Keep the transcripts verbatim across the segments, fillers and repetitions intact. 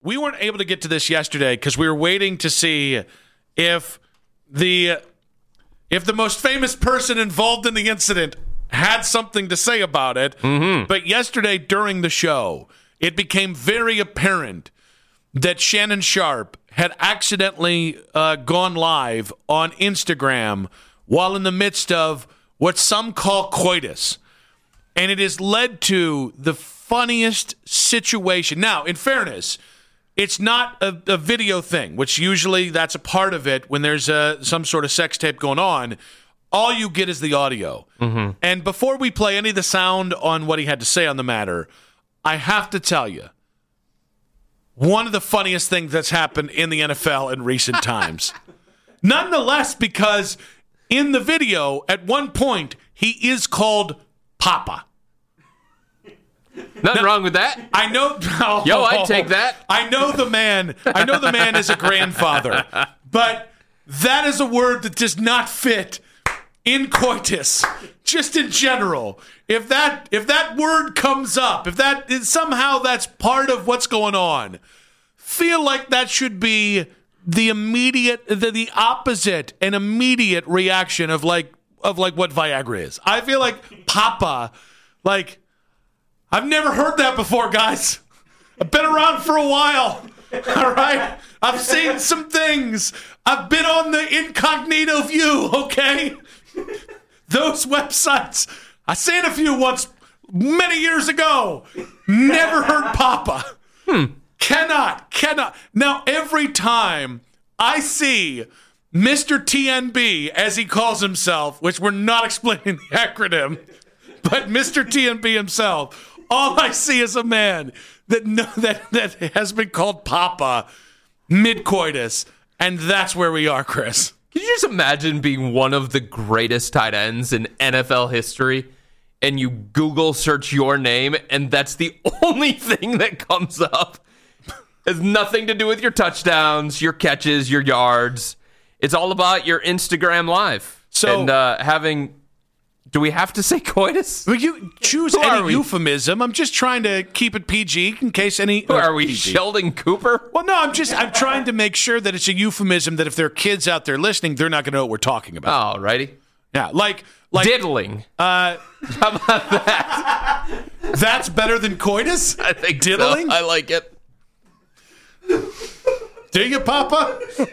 we weren't able to get to this yesterday because we were waiting to see if the if the most famous person involved in the incident had something to say about it. Mm-hmm. But yesterday during the show, it became very apparent that Shannon Sharpe had accidentally uh, gone live on Instagram while in the midst of what some call coitus. And it has led to the funniest situation. Now, in fairness, it's not a, a video thing, which usually that's a part of it when there's a, some sort of sex tape going on. All you get is the audio. Mm-hmm. And before we play any of the sound on what he had to say on the matter, I have to tell you, one of the funniest things that's happened in the N F L in recent times. Nonetheless, because in the video, at one point, he is called Papa. Nothing now, wrong with that. I know. Oh, Yo, I'd take that. I know the man. I know the man is a grandfather, but that is a word that does not fit in coitus. Just in general, if that if that word comes up, if that is somehow that's part of what's going on, feel like that should be the immediate, the, the opposite, an immediate reaction of like of like what Viagra is. I feel like Papa, like. I've never heard that before, guys. I've been around for a while. All right? I've seen some things. I've been on the incognito view, okay? Those websites. I seen a few once many years ago. Never heard Papa. Hmm. Cannot, cannot. Now, every time I see Mister T N B, as he calls himself, which we're not explaining the acronym, but Mister T N B himself, all I see is a man that no, that that has been called Papa mid-coitus, and that's where we are, Chris. Can you just imagine being one of the greatest tight ends in N F L history, and you Google search your name, and that's the only thing that comes up? It has nothing to do with your touchdowns, your catches, your yards. It's all about your Instagram live. So, and uh, having... Do we have to say coitus? Well, you choose Who any are we? euphemism. I'm just trying to keep it P G in case any. Who are we, P G. Sheldon Cooper? Well, no, I'm just I'm trying to make sure that it's a euphemism that if there are kids out there listening, they're not going to know what we're talking about. Oh, righty. Yeah, like like diddling. Uh, How about that? That's better than coitus. I think diddling. So. I like it. Do you, Papa? um,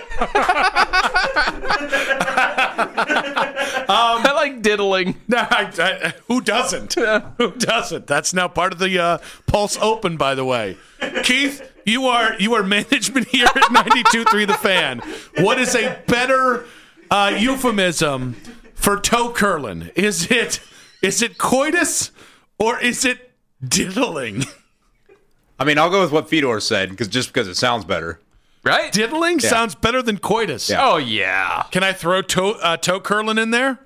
I like diddling. No, I, I, who doesn't? Who doesn't? That's now part of the uh, Pulse Open, by the way. Keith, you are you are management here at ninety-two point three The Fan. What is a better uh, euphemism for toe curling? Is it is it coitus or is it diddling? I mean, I'll go with what Fedor said because just because it sounds better. Right? Diddling Yeah. sounds better than coitus. Yeah. Oh, yeah. Can I throw toe, uh, toe curling in there?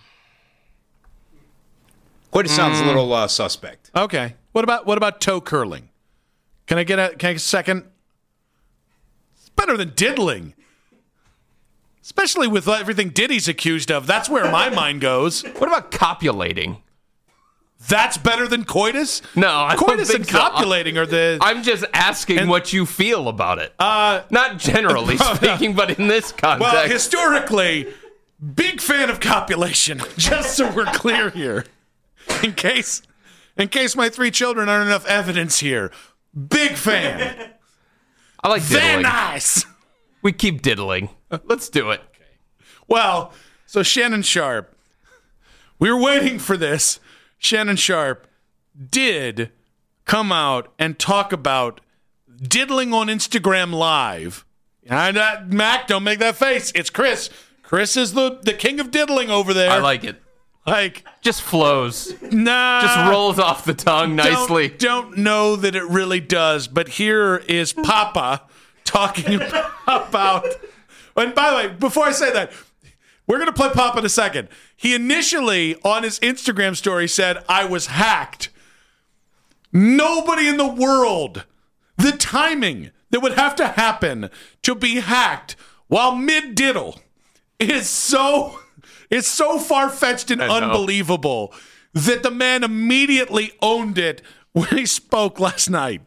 Coitus sounds a little uh, suspect. Okay. What about what about toe curling? Can I get a can I get a second? It's better than diddling. Especially with everything Diddy's accused of. That's where my mind goes. What about copulating? That's better than coitus? No, I don't Coitus think and so. copulating are the I'm just asking And- what you feel about it. uh Not generally speaking, but in this context. well, historically, big fan of copulation. Just so we're clear here. In case in case my three children aren't enough evidence here. Big fan. I like Very diddling. nice. We keep diddling. Let's do it. Well, so Shannon Sharpe, we were waiting for this. Shannon Sharpe did come out and talk about diddling on Instagram Live. And uh, Mac, don't make that face. It's Chris. Chris is the, the king of diddling over there. I like it. Like, Just flows. nah. Just rolls off the tongue nicely. Don't, don't know that it really does, but here is Papa talking about. And by the way, before I say that, we're going to play Papa in a second. He initially, on his Instagram story, said, I was hacked. Nobody in the world, the timing that would have to happen to be hacked while mid-diddle is so, is so far-fetched and I know. unbelievable that the man immediately owned it when he spoke last night.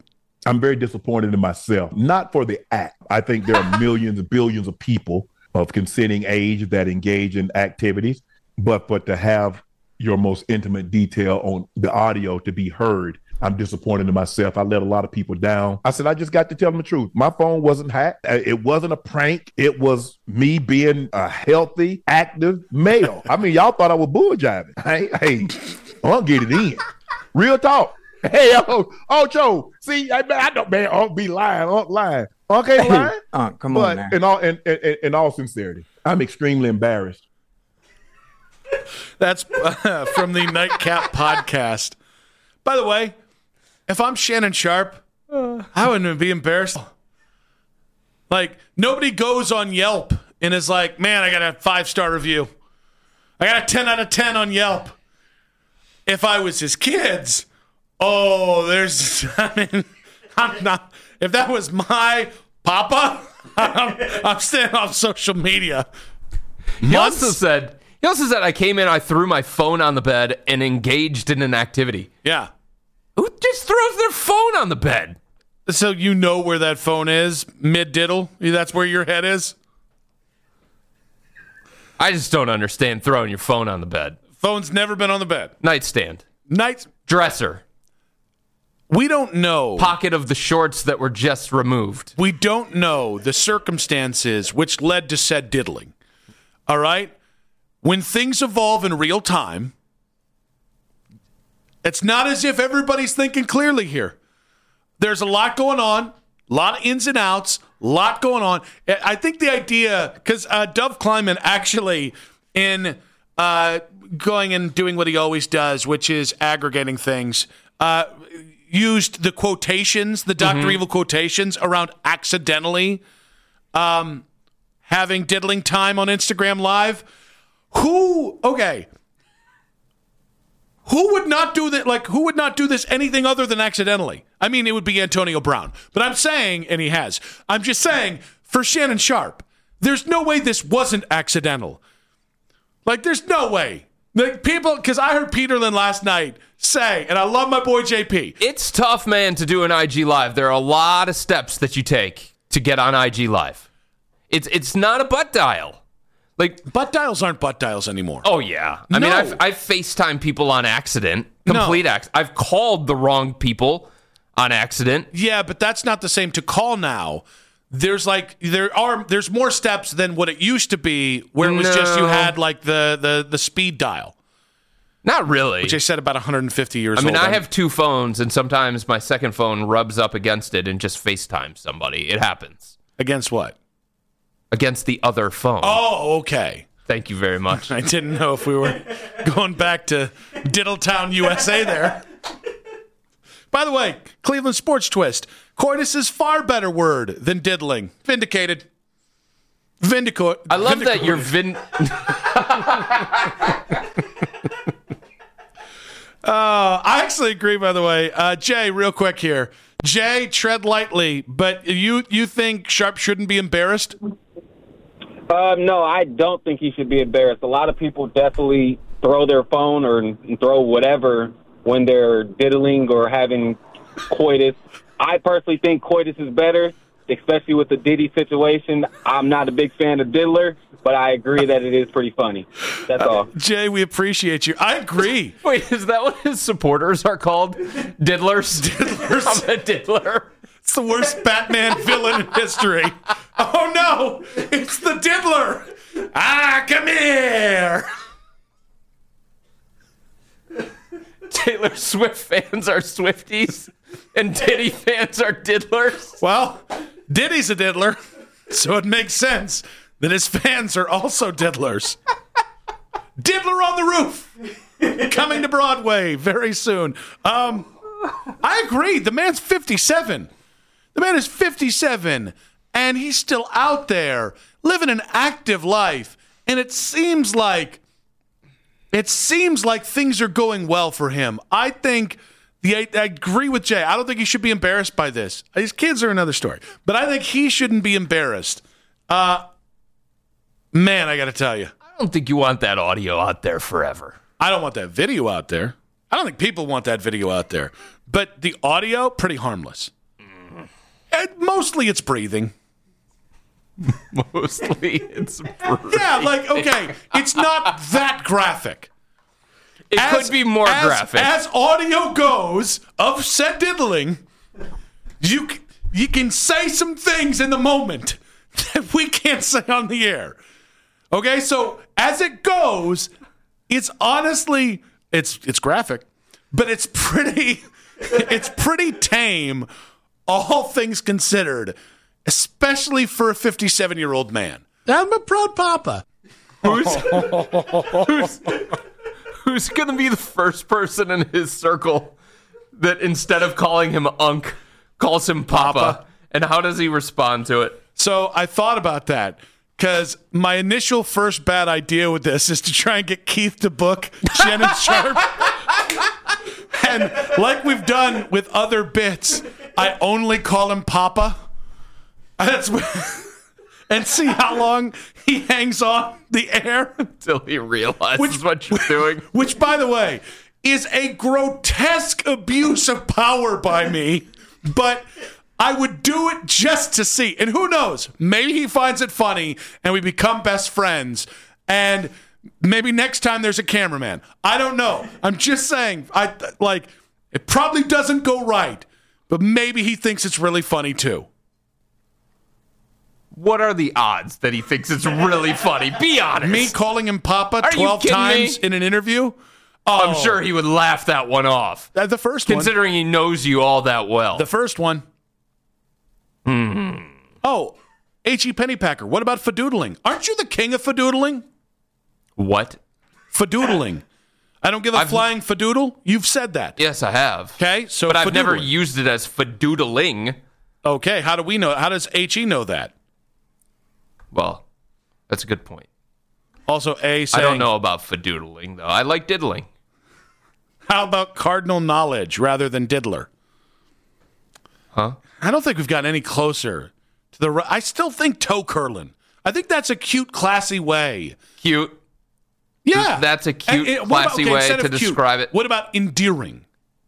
I'm very disappointed in myself, not for the act. I think there are millions and billions of people of consenting age that engage in activities, but but to have your most intimate detail on the audio to be heard, I'm disappointed in myself. I let a lot of people down. I said, I just got to tell them the truth. My phone wasn't hacked. It wasn't a prank. It was me being a healthy, active male. I mean, y'all thought I was bull jiving. Hey, hey, I'll get it in. Real talk. Hey, oh, Ocho, see, I, I don't, man, I'll be lying, I'll lying. Okay, Hey, lying. uh, come But on now. in all, in, in, in all sincerity, I'm extremely embarrassed. That's uh, from the Nightcap podcast. By the way, if I'm Shannon Sharp, I wouldn't be embarrassed. Like, nobody goes on Yelp and is like, man, I got a five-star review. I got a ten out of ten on Yelp. If I was his kids, oh, there's, I mean, I'm not, if that was my papa, I'm, I'm staying off social media. He Months? also said, he also said, I came in, I threw my phone on the bed and engaged in an activity. Yeah. Who just throws their phone on the bed? So you know where that phone is, mid-diddle? That's where your head is? I just don't understand throwing your phone on the bed. Phone's never been on the bed. Nightstand. Night. Dresser. We don't know. Pocket of the shorts that were just removed. We don't know the circumstances which led to said diddling. All right? When things evolve in real time, it's not as if everybody's thinking clearly here. There's a lot going on, a lot of ins and outs, a lot going on. I think the idea, because uh, Dove Kleiman actually, in uh, going and doing what he always does, which is aggregating things, uh, used the quotations, the Doctor Mm-hmm. Evil quotations around accidentally um, having diddling time on Instagram Live. Who, okay, who would not do that? Like, who would not do this anything other than accidentally? I mean, it would be Antonio Brown. But I'm saying, and he has, I'm just saying, for Shannon Sharp, there's no way this wasn't accidental. Like, there's no way. Like, people, because I heard Peterlin last night say, and I love my boy J P. It's tough, man, to do an I G Live. There are a lot of steps that you take to get on I G Live. It's it's not a butt dial. Like, Butt dials aren't butt dials anymore. oh, yeah. I No. mean, I've, I've FaceTime people on accident. Complete No. accident. I've called the wrong people on accident. Yeah, but that's not the same to call now. There's like there are there's more steps than what it used to be, where it was just you No. had like the the the speed dial, Not really. which I said about one hundred fifty years I mean, old. I have two phones, and sometimes my second phone rubs up against it and just FaceTime somebody. It happens. Against what? Against the other phone. Oh, okay. Thank you very much. I didn't know if we were going back to Diddletown, U S A there. By the way, Cleveland Sports Twist. Coitus is far better word than diddling. Vindicated. Vindico- I love that vindicated. you're vin. Uh, I actually agree, by the way. Uh, Jay, real quick here. Jay, tread lightly, but you you think Sharp shouldn't be embarrassed? Um, no, I don't think he should be embarrassed. A lot of people definitely throw their phone or throw whatever when they're diddling or having coitus. I personally think coitus is better, especially with the Diddy situation. I'm not a big fan of diddler, but I agree that it is pretty funny. That's all. Jay, we appreciate you. I agree. Wait, is that what his supporters are called? Diddlers? Diddlers. I'm a diddler. It's the worst Batman villain in history. Oh, no. It's the diddler. Ah, come here. Taylor Swift fans are Swifties, and Diddy fans are diddlers. Well, Diddy's a diddler, so it makes sense that his fans are also diddlers. Diddler on the Roof, coming to Broadway very soon. Um, I agree. The man's fifty-seven. The man is fifty-seven, and he's still out there living an active life. And it seems like it seems like things are going well for him. I think the I, I agree with Jay. I don't think he should be embarrassed by this. His kids are another story, but I think he shouldn't be embarrassed. Uh, man, I got to tell you, I don't think you want that audio out there forever. I don't want that video out there. I don't think people want that video out there. But the audio, pretty harmless. And mostly it's breathing. Mostly it's breathing. Yeah, like, okay, it's not that graphic. It As- could be more as, graphic. As audio goes of said diddling, you, c- you can say some things in the moment that we can't say on the air. Okay, so as it goes, it's honestly, it's it's graphic, but it's pretty, it's pretty tame, all things considered, especially for a fifty-seven-year-old man. I'm a proud papa. Who's who's, who's going to be the first person in his circle that instead of calling him Unc, calls him Papa? Papa. And how does he respond to it? So I thought about that because my initial first bad idea with this is to try and get Keith to book Shannon Sharp. And like we've done with other bits, I only call him Papa. That's and see how long he hangs on the air. Until he realizes Which- what you're doing. Which, by the way, is a grotesque abuse of power by me, but I would do it just to see. And who knows? Maybe he finds it funny and we become best friends. And maybe next time there's a cameraman. I don't know. I'm just saying, I like it probably doesn't go right, but maybe he thinks it's really funny too. What are the odds that he thinks it's really funny? Be honest. Me calling him Papa Are you twelve kidding times me? in an interview? I'm Oh, sure he would laugh that one off, uh, the first one. considering he knows you all that well. The first one. Hmm. Oh, H E Pennypacker. What about fadoodling? Aren't you the king of fadoodling? What? Fadoodling. I don't give a I've- flying fadoodle. You've said that. Yes, I have. Okay, so But I've never fadoodling. used it as fadoodling. Okay, how do we know? How does H E know that? Well, that's a good point. Also, A saying, I don't know about fadoodling, though. I like diddling. How about cardinal knowledge rather than diddler? Huh? I don't think we've gotten any closer to the. I still think toe curling. I think that's a cute, classy way. Cute. Yeah, That's a cute, And- and what about- classy okay, way instead to of cute, describe it. What about endearing?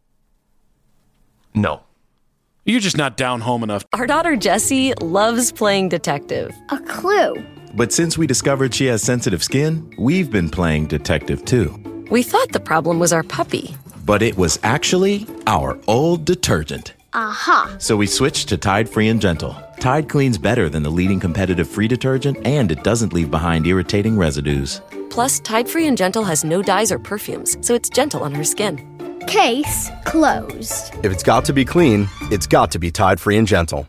No. You're just not down home enough. Our daughter Jessie loves playing detective. A clue. But since we discovered she has sensitive skin, we've been playing detective too. We thought the problem was our puppy. But it was actually our old detergent. Aha. So we switched to Tide Free and Gentle. Tide cleans better than the leading competitive free detergent, and it doesn't leave behind irritating residues. Plus, Tide Free and Gentle has no dyes or perfumes, so it's gentle on her skin. Case closed. If it's got to be clean, it's got to be Tide Free and Gentle.